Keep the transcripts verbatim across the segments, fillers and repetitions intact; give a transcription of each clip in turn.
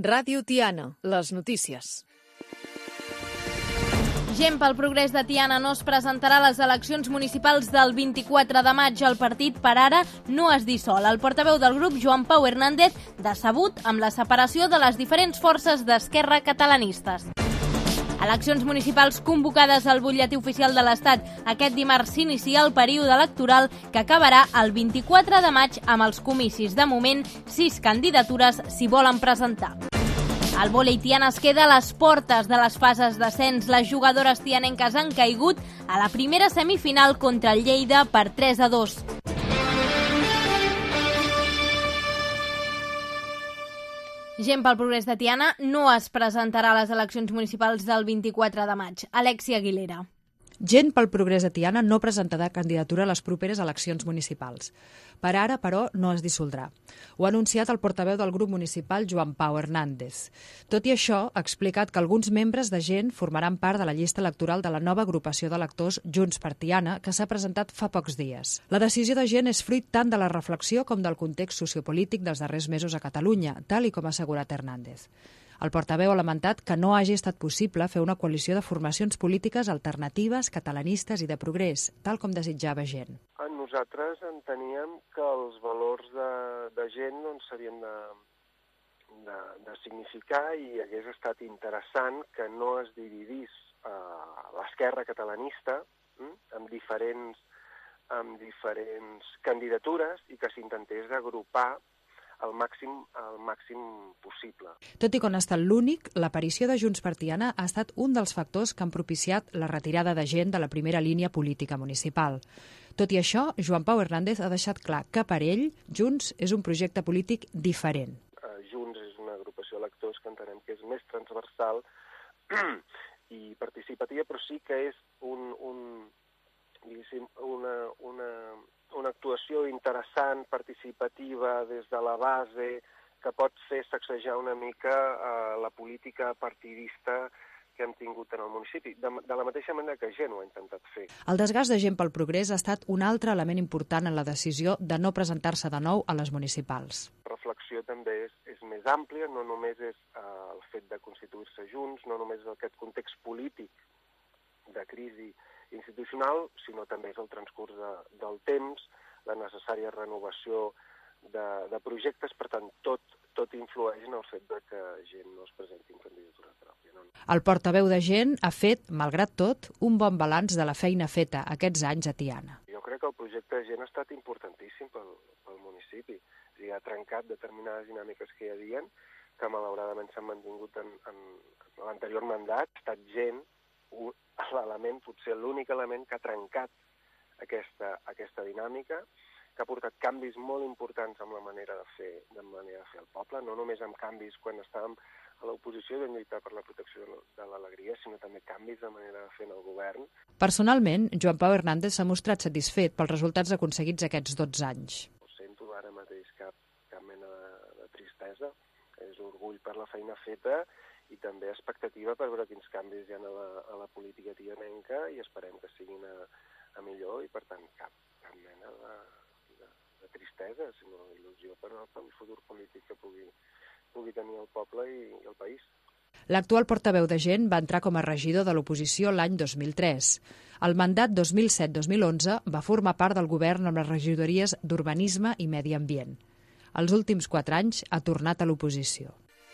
Ràdio Tiana, les notícies. Gent pel Progrés de Tiana no es presentarà a les eleccions municipals del vint-i-quatre de maig. El partit, per ara, no es dissol. El portaveu del grup, Joan Pau Hernández, decebut amb la separació de les diferents forces d'esquerra catalanistes. Eleccions municipals convocades al butlletí oficial de l'Estat. Aquest dimarts s'inicia el període electoral que acabarà el vint-i-quatre de maig amb els comicis. De moment, sis candidatures s'hi volen presentar. El vòlei tiana es queda a les portes de les fases d'ascens. Les jugadores tianenques han caigut a la primera semifinal contra el Lleida per tres a dos. Gent pel Progrés de Tiana no es presentarà a les eleccions municipals del vint-i-quatre de maig. Alexia Aguilera. Gent pel Progrés de Tiana no presentarà candidatura a les properes eleccions municipals. Per ara, però, no es dissoldrà. Ho ha anunciat el portaveu del grup municipal, Joan Pau Hernández. Tot i això, ha explicat que alguns membres de Gent formaran part de la llista electoral de la nova agrupació d'electors Junts per Tiana, que s'ha presentat fa pocs dies. La decisió de Gent és fruit tant de la reflexió com del context sociopolític dels darrers mesos a Catalunya, tal i com ha assegurat Hernández. El portaveu ha lamentat que no hagi estat possible fer una coalició de formacions polítiques alternatives, catalanistes i de progrés, tal com desitjava Gent. Nosaltres enteníem que els valors de, de Gent no s'havien de, de, de significar i hagués estat interessant que no es dividís eh, l'esquerra catalanista hm, amb, diferents, amb diferents candidatures i que s'intentés agrupar al màxim, al màxim possible. Tot i que no ha estat l'únic, l'aparició de Junts per Tiana ha estat un dels factors que han propiciat la retirada de Gent de la primera línia política municipal. Tot i això, Joan Pau Hernández ha deixat clar que per ell Junts és un projecte polític diferent. Uh, Junts és una agrupació d'electors que entenem que és més transversal i participativa, però sí que és un, un, diguéssim, una, una, una actuació interessant, participativa, des de la base, que pot fer sacsejar una mica uh, la política partidista que hem tingut en el municipi, de, de la mateixa manera que Gent ho ha intentat fer. El desgast de Gent pel Progrés ha estat un altre element important en la decisió de no presentar-se de nou a les municipals. La reflexió també és, és més àmplia, no només és eh, el fet de constituir-se junts, no només és aquest context polític de crisi institucional, sinó també és el transcurs de, del temps, la necessària renovació de, de projectes, per tant, tot, tot influeix en el fet de que Gent no es presenti en candidatura pròpia. No? El portaveu de Gent ha fet, malgrat tot, un bon balanç de la feina feta aquests anys a Tiana. Jo crec que el projecte de Gent ha estat importantíssim pel, pel municipi. És a dir, ha trencat determinades dinàmiques que hi havia, que malauradament s'han mantingut en, en l'anterior mandat. Ha estat Gent l'element, potser l'únic element que ha trencat aquesta, aquesta dinàmica, que ha portat canvis molt importants en la manera de fer, de manera de fer el poble, no només amb canvis quan estàvem a l'oposició de lluitar per la protecció de l'alegria, sinó també canvis de manera de fer en el govern. Personalment, Joan Pau Hernández s'ha mostrat satisfet pels resultats aconseguits aquests dotze anys. No sento ara mateix cap, cap mena de, de tristesa, és orgull per la feina feta i també expectativa per veure quins canvis hi ha a la, a la política tianenca i esperem que siguin a, a millor i, per tant, cap, cap mena de, de, de tristesa, sinó il·lusió per al futur polític que pugui, pugui tenir el poble i, i el país. L'actual portaveu de Gent va entrar com a regidor de l'oposició l'any dos mil tres. El mandat dos mil set dos mil onze va formar part del govern amb les regidories d'Urbanisme i Medi Ambient. Els últims quatre anys ha tornat a l'oposició.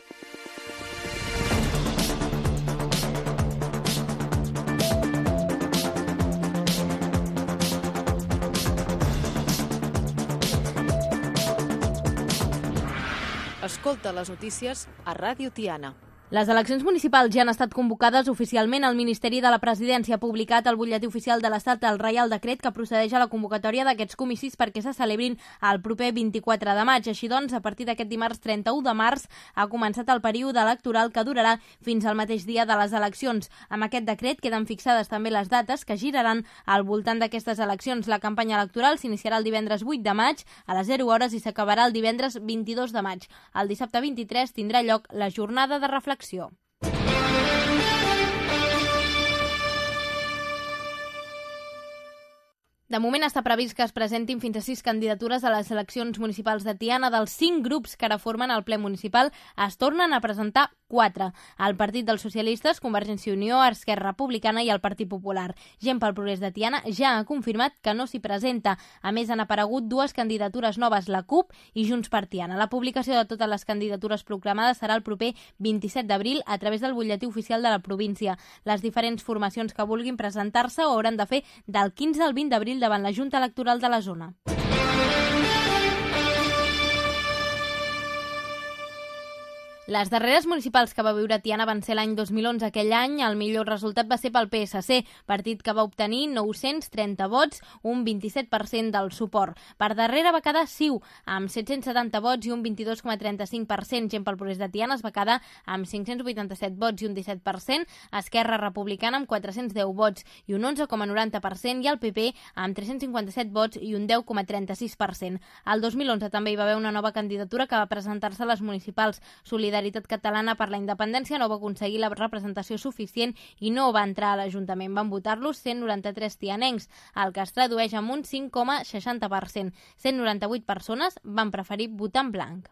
Escolta les notícies a Ràdio Tiana. Les eleccions municipals ja han estat convocades oficialment. El Ministeri de la Presidència ha publicat al butlletí oficial de l'Estat el Reial Decret que procedeix a la convocatòria d'aquests comicis perquè se celebrin el proper vint-i-quatre de maig. Així doncs, a partir d'aquest dimarts trenta-u de març ha començat el període electoral que durarà fins al mateix dia de les eleccions. Amb aquest decret queden fixades també les dates que giraran al voltant d'aquestes eleccions. La campanya electoral s'iniciarà el divendres vuit de maig a les zero hores i s'acabarà el divendres vint-i-dos de maig. El dissabte vint-i-tres tindrà lloc la jornada de reflexió. De moment està previst que es presentin fins a sis candidatures a les eleccions municipals de Tiana. Dels cinc grups que ara formen el ple municipal es tornen a presentar quatre. El Partit dels Socialistes, Convergència i Unió, Esquerra Republicana i el Partit Popular. Gent pel Progrés de Tiana ja ha confirmat que no s'hi presenta. A més, han aparegut dues candidatures noves, la CUP i Junts per Tiana. La publicació de totes les candidatures proclamades serà el proper vint-i-set d'abril a través del butlletí oficial de la província. Les diferents formacions que vulguin presentar-se ho hauran de fer del quinze al vint d'abril davant la Junta Electoral de la zona. Les darreres municipals que va viure Tiana van ser l'any dos mil onze. Aquell any el millor resultat va ser pel P S C, partit que va obtenir nou-cents trenta vots, un vint-i-set per cent del suport. Per darrere va quedar C I U, amb set-cents setanta vots i un vint-i-dos coma trenta-cinc per cent. Gent pel Progrés de Tiana es va quedar amb cinc-cents vuitanta-set vots i un disset per cent. Esquerra Republicana amb quatre-cents deu vots i un onze coma noranta per cent. I el P P amb tres-cents cinquanta-set vots i un deu coma trenta-sis per cent. El dos mil onze també hi va haver una nova candidatura que va presentar-se a les municipals. Solidaritat Catalana per la Independència no va aconseguir la representació suficient i no va entrar a l'Ajuntament. Van votar-los cent noranta-tres tianencs, el que es tradueix en un cinc coma seixanta per cent. cent noranta-vuit persones van preferir votar en blanc.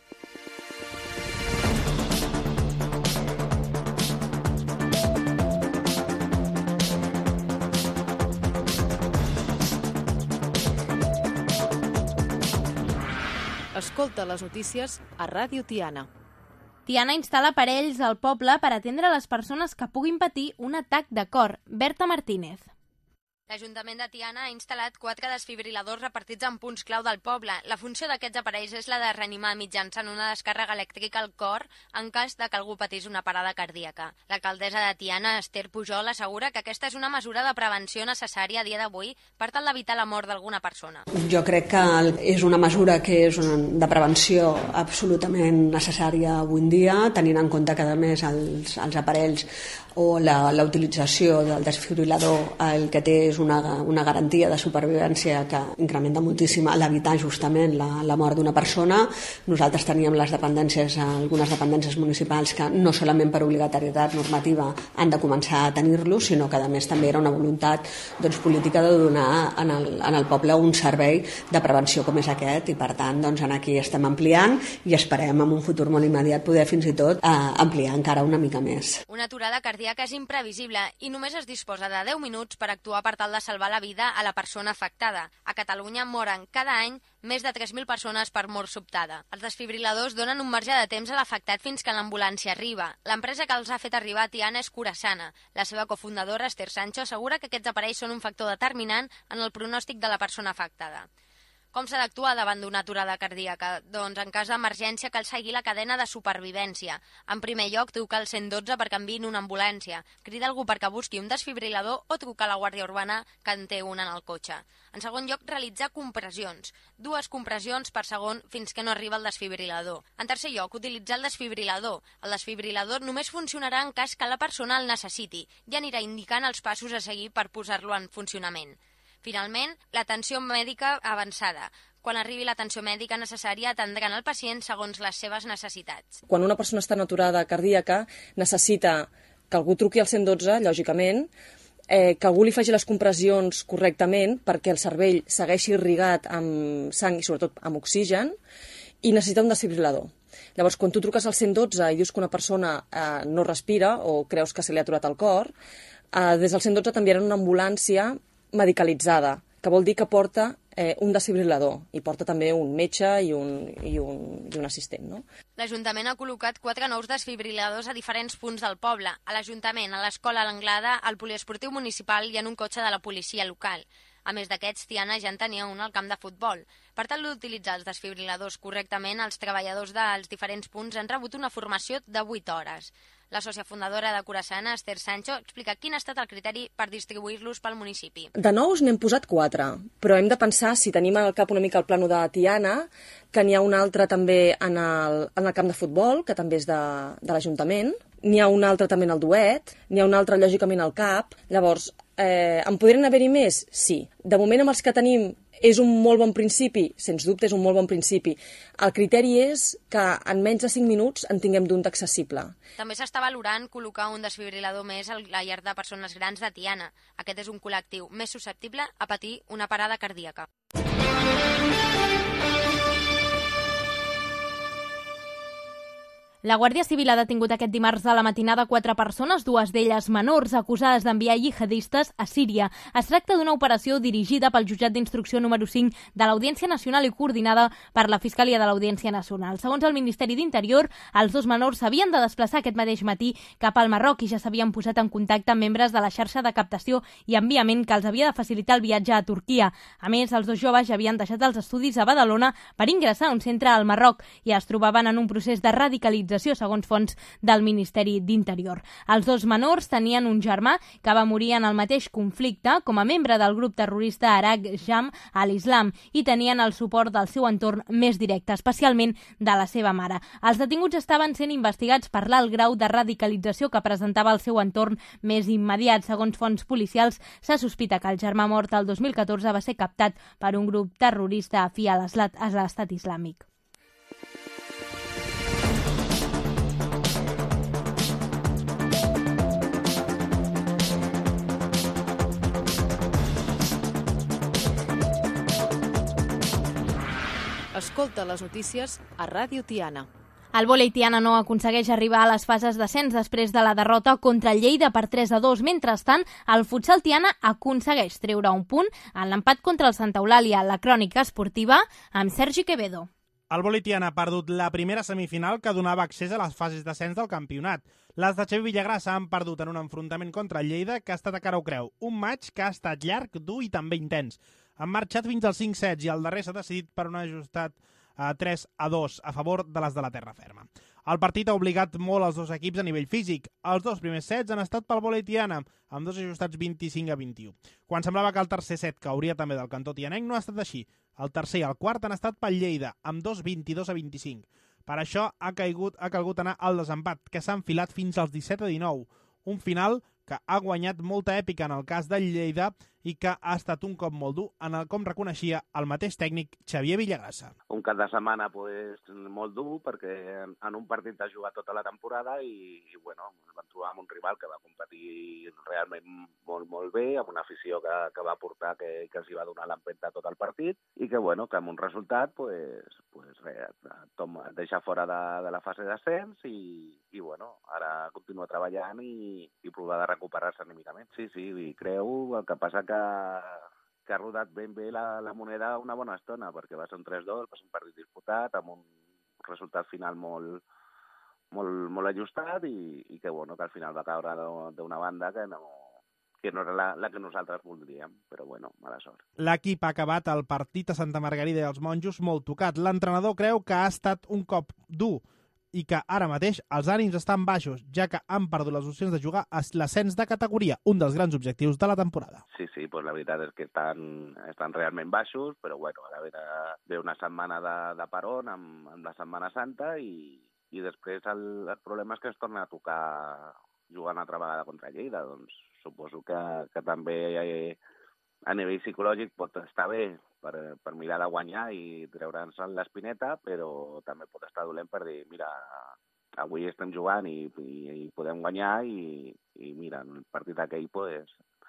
Escolta les notícies a Ràdio Tiana. Tiana instal·la aparells al poble per atendre les persones que puguin patir un atac de cor. Berta Martínez. L'Ajuntament de Tiana ha instal·lat quatre desfibriladors repartits en punts clau del poble. La funció d'aquests aparells és la de reanimar mitjançant una descàrrega elèctrica al cor en cas de que algú patís una parada cardíaca. L'alcaldessa de Tiana, Esther Pujol, assegura que aquesta és una mesura de prevenció necessària a dia d'avui per tal d'evitar la mort d'alguna persona. Jo crec que és una mesura que és de prevenció absolutament necessària avui en dia, tenint en compte que a més els, els aparells o la, la utilització del desfibrilador el que té és una, una garantia de supervivència que incrementa moltíssim a l'evitar justament la, la mort d'una persona. Nosaltres teníem les dependències, algunes dependències municipals que no solament per obligatorietat normativa han de començar a tenir-lo, sinó que a més també era una voluntat doncs, política de donar en el, en el poble un servei de prevenció com és aquest i per tant doncs, aquí estem ampliant i esperem en un futur molt immediat poder fins i tot eh, ampliar encara una mica més. Una aturada cardíaca que és imprevisible i només es disposa de deu minuts per actuar per tal de salvar la vida a la persona afectada. A Catalunya moren cada any més de tres mil persones per mort sobtada. Els desfibriladors donen un marge de temps a l'afectat fins que l'ambulància arriba. L'empresa que els ha fet arribar a Tiana és Curasana. La seva cofundadora, Esther Sancho, assegura que aquests aparells són un factor determinant en el pronòstic de la persona afectada. Com s'ha d'actuar davant d'una aturada cardíaca? Doncs en cas d'emergència cal seguir la cadena de supervivència. En primer lloc, trucar al cent dotze perquè enviïn una ambulància, cridar algú perquè busqui un desfibrilador o trucar a la Guàrdia Urbana que en té un en el cotxe. En segon lloc, realitzar compressions. Dues compressions per segon fins que no arriba el desfibrilador. En tercer lloc, utilitzar el desfibrilador. El desfibrilador només funcionarà en cas que la persona el necessiti i anirà indicant els passos a seguir per posar-lo en funcionament. Finalment, l'atenció mèdica avançada. Quan arribi l'atenció mèdica necessària, atendran el pacient segons les seves necessitats. Quan una persona està en aturada cardíaca, necessita que algú truqui al cent dotze, lògicament, eh, que algú li faci les compressions correctament perquè el cervell segueixi irrigat amb sang i sobretot amb oxigen, i necessita un desfibrilador. Llavors, quan tu truques al cent dotze i dius que una persona eh, no respira o creus que se li ha aturat el cor, eh, des del cent dotze t'enviaran una ambulància medicalitzada, que vol dir que porta eh, un desfibrilador i porta també un metge i un, i un, i un assistent. No? L'Ajuntament ha col·locat quatre nous desfibriladors a diferents punts del poble, a l'Ajuntament, a l'Escola a l'Anglada, al Poliesportiu Municipal i en un cotxe de la policia local. A més d'aquests, Tiana ja en tenia un al camp de futbol. Per tal d'utilitzar els desfibriladors correctament, els treballadors dels diferents punts han rebut una formació de vuit hores. La sòcia fundadora de Curasana, Esther Sancho, explica quin ha estat el criteri per distribuir-los pel municipi. De nous n'hem posat quatre, però hem de pensar, si tenim al cap una mica el plano de Tiana, que n'hi ha un altre també en el, en el camp de futbol, que també és de, de l'Ajuntament, n'hi ha un altre també en el duet, n'hi ha un altre lògicament al cap. Llavors, eh, en podrien haver-hi més? Sí. De moment amb els que tenim és un molt bon principi, sens dubte és un molt bon principi. El criteri és que en menys de cinc minuts en tinguem d'un d'accessible. També s'està valorant col·locar un desfibrilador més a la llar de persones grans de Tiana. Aquest és un col·lectiu més susceptible a patir una parada cardíaca. La Guàrdia Civil ha detingut aquest dimarts a la matinada quatre persones, dues d'elles menors, acusades d'enviar jihadistes a Síria. Es tracta d'una operació dirigida pel jutjat d'instrucció número cinc de l'Audiència Nacional i coordinada per la Fiscalia de l'Audiència Nacional. Segons el Ministeri d'Interior, els dos menors s'havien de desplaçar aquest mateix matí cap al Marroc i ja s'havien posat en contacte amb membres de la xarxa de captació i enviament que els havia de facilitar el viatge a Turquia. A més, els dos joves ja havien deixat els estudis a Badalona per ingressar a un centre al Marroc i es trobaven en un procés de radicalització segons fonts del Ministeri d'Interior. Els dos menors tenien un germà que va morir en el mateix conflicte com a membre del grup terrorista Araq Jam al-Islam i tenien el suport del seu entorn més directe, especialment de la seva mare. Els detinguts estaven sent investigats per l'alt grau de radicalització que presentava el seu entorn més immediat. Segons fonts policials, se sospita que el germà mort el dos mil catorze va ser captat per un grup terrorista afí a l'Estat Islàmic. Escolta les notícies a Ràdio Tiana. El vòlei Tiana no aconsegueix arribar a les fases d'ascens després de la derrota contra el Lleida per tres a dos. Mentrestant, el futsal Tiana aconsegueix treure un punt en l'empat contra el Santa Eulàlia. La crònica esportiva amb Sergi Quevedo. El vòlei Tiana ha perdut la primera semifinal que donava accés a les fases d'ascens del campionat. Les de Xavi Villagrassa han perdut en un enfrontament contra el Lleida que ha estat a cara o creu. Un maig que ha estat llarg, dur i també intens. Han marxat fins als cinc sets i el darrer s'ha decidit per un ajustat a tres a dos a favor de les de la terra ferma. El partit ha obligat molt els dos equips a nivell físic. Els dos primers sets han estat pel vòlei Tiana, amb dos ajustats vint-i-cinc a vint-i-u. Quan semblava que el tercer set cauria també del cantó tianenc, no ha estat així. El tercer i el quart han estat pel Lleida, amb dos vint-i-dos a vint-i-cinc. Per això ha caigut, ha calgut anar al desempat, que s'ha enfilat fins als disset a dinou. Un final que ha guanyat molta èpica en el cas del Lleida i que ha estat un cop molt dur, en el com reconeixia el mateix tècnic Xavier Villagrassa. Un cap de setmana pues, molt dur perquè en un partit has jugat tota la temporada i, i bueno, ens vam trobar amb un rival que va competir realment molt, molt bé, amb una afició que, que va portar que, que els hi va donar l'empenta tot el partit i que, bueno, que amb un resultat pues, pues, res, tom, deixa fora de, de la fase d'ascens i, i bueno, ara continua treballant i, i provar de recuperar-se anímicament. Sí, sí, i creu, el que passa que que ha rodat ben bé la, la moneda una bona estona, perquè va ser un tres dos, va ser un partit disputat, amb un resultat final molt, molt, molt ajustat i, i que, bueno, que al final va caure d'una banda que no, que no era la, la que nosaltres voldríem, però bueno, mala sort. L'equip ha acabat el partit a Santa Margarida i els Monjos molt tocat. L'entrenador creu que ha estat un cop dur i que ara mateix els ànims estan baixos, ja que han perdut les opcions de jugar a l'ascens de categoria, un dels grans objectius de la temporada. Sí, sí, pues la veritat és que estan, estan realment baixos, però bueno, ara ve, ve una setmana de, de peron amb, amb la Setmana Santa i, i després el, el problema és que es torna a tocar jugant altra vegada contra Lleida, doncs suposo que, que també eh, a nivell psicològic pot estar bé per, per mirar de guanyar i treure'ns l'espineta, però també pot estar dolent per dir, mira, avui estem jugant i, i, i podem guanyar i, i mira, el partit aquell pues,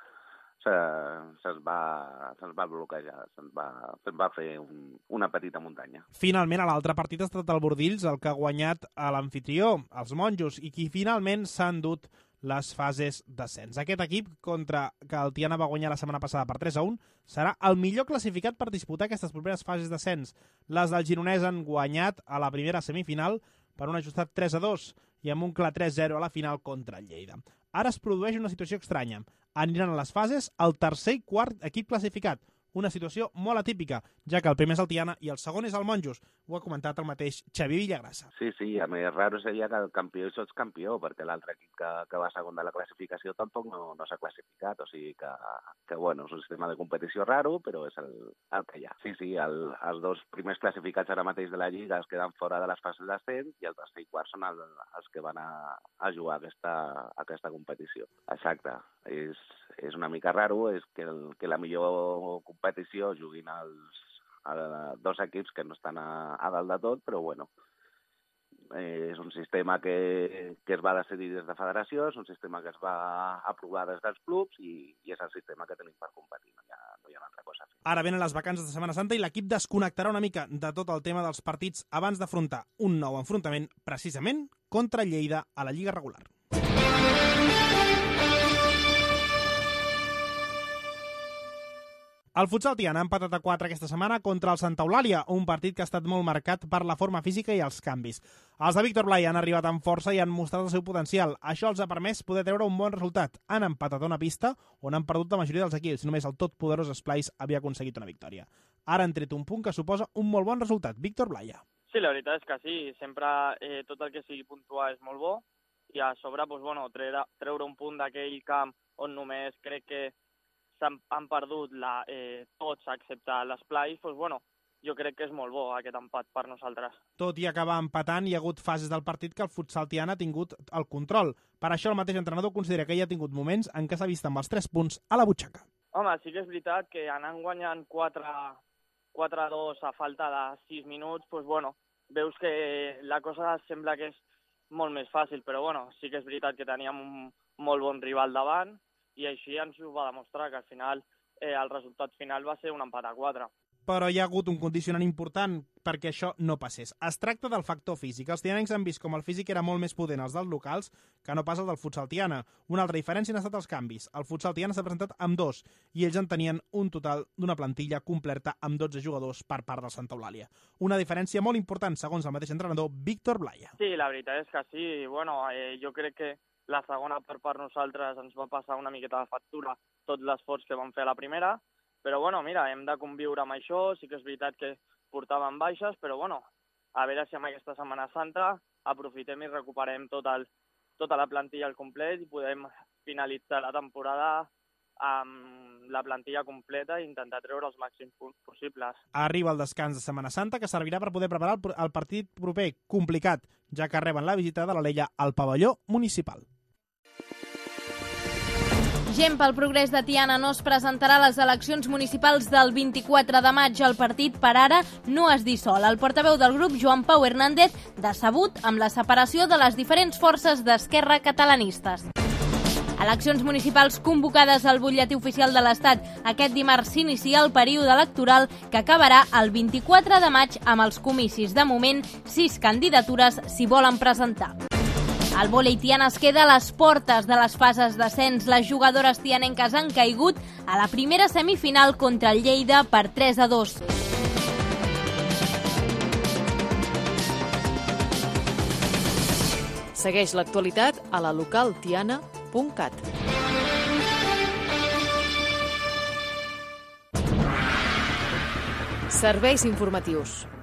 se'ns se va, se va bloquejar, se'ns va, se va fer un, una petita muntanya. Finalment, a l'altre partit ha estat el Bordills, el que ha guanyat a l'amfitrió, els Monjos, i qui finalment s'ha endut les fases d'ascens. Aquest equip, contra que el Tiana va guanyar la setmana passada per tres a un, serà el millor classificat per disputar aquestes properes fases d'ascens. Les del Gironès han guanyat a la primera semifinal per un ajustat tres a dos i amb un clar tres zero a la final contra el Lleida. Ara es produeix una situació estranya. Aniran a les fases el tercer i quart equip classificat. Una situació molt atípica, ja que el primer és el Tiana i el segon és el Monjos. Ho ha comentat el mateix Xavier Villagrassa. Sí, sí, a més, raro seria que el campió sots campió, perquè l'altre equip que, que va segon de la classificació tampoc no, no s'ha classificat, o sigui que, que, bueno, és un sistema de competició raro, però és el, el que hi ha. Sí, sí, el, els dos primers classificats ara mateix de la Lliga es queden fora de les fases d'ascens i el tercer i quart són el, els que van a, a jugar aquesta, aquesta competició. Exacte, és, és una mica raro, és que, el, que la millor competició competició juguin els, els dos equips que no estan a, a dalt de tot, però bueno, eh, és un sistema que, que es va decidir des de federació, és un sistema que es va aprovar des dels clubs i, i és el sistema que tenim per competir, no hi ha, no hi ha una altra cosa a fer. Ara venen les vacances de Setmana Santa i l'equip desconnectarà una mica de tot el tema dels partits abans d'afrontar un nou enfrontament, precisament contra Lleida a la Lliga regular. El futsal Tiana ha empatat a quatre aquesta setmana contra el Santa Eulàlia, un partit que ha estat molt marcat per la forma física i els canvis. Els de Víctor Blai han arribat amb força i han mostrat el seu potencial. Això els ha permès poder treure un bon resultat. Han empatat a una pista on han perdut la majoria dels equips. Només el totpoderós Esplais havia aconseguit una victòria. Ara han tret un punt que suposa un molt bon resultat. Víctor Blai. Sí, la veritat és que sí. Sempre eh, tot el que sigui puntuar és molt bo i a sobre doncs, bueno, treure, treure un punt d'aquell camp on només crec que s'han han perdut la, eh, tots excepte l'Esplai, doncs, bueno, jo crec que és molt bo aquest empat per nosaltres. Tot i acabar empatant, hi ha hagut fases del partit que el futsal Tiana ha tingut el control. Per això el mateix entrenador considera que hi ha tingut moments en què s'ha vist amb els tres punts a la butxaca. Home, sí que és veritat que anant guanyant quatre a dos a falta de sis minuts, doncs, bueno, veus que la cosa sembla que és molt més fàcil, però bueno, sí que és veritat que teníem un molt bon rival davant, i així ens ho va demostrar, que al final eh, el resultat final va ser un empat a quatre. Però hi ha hagut un condicionant important perquè això no passés. Es tracta del factor físic. Els tianencs han vist com el físic era molt més potent als dels locals que no pas el del futsal Tiana. Una altra diferència han estat els canvis. El futsal Tiana s'ha presentat amb dos i ells en tenien un total d'una plantilla completa amb dotze jugadors per part del Santa Eulàlia. Una diferència molt important, segons el mateix entrenador, Víctor Blai. Sí, la veritat és que sí. Bueno, eh, jo crec que la segona part per nosaltres ens va passar una miqueta de factura tot l'esforç que vam fer a la primera, però bueno, mira, hem de conviure amb això, sí que és veritat que portàvem baixes, però bueno, a veure si amb aquesta Setmana Santa aprofitem i recuperem tot el, tota la plantilla al complet i podem finalitzar la temporada amb la plantilla completa i intentar treure els màxims punts possibles. Arriba el descans de Setmana Santa, que servirà per poder preparar el, el partit proper, complicat, ja que reben la visita de l'Alella al pavelló municipal. Gent pel Progrés de Tiana no es presentarà a les eleccions municipals del vint-i-quatre de maig. El partit, per ara, no es dissol. El portaveu del grup, Joan Pau Hernández, decebut amb la separació de les diferents forces d'esquerra catalanistes. Eleccions municipals convocades al butlletí oficial de l'Estat. Aquest dimarts s'inicia el període electoral que acabarà el vint-i-quatre de maig amb els comicis. De moment, sis candidatures s'hi volen presentar. El vòlei Tiana es queda a les portes de les fases d'ascens. Les jugadores tianenques han caigut a la primera semifinal contra el Lleida per tres a dos. Segueix l'actualitat a la local tiana punt cat. Serveis informatius.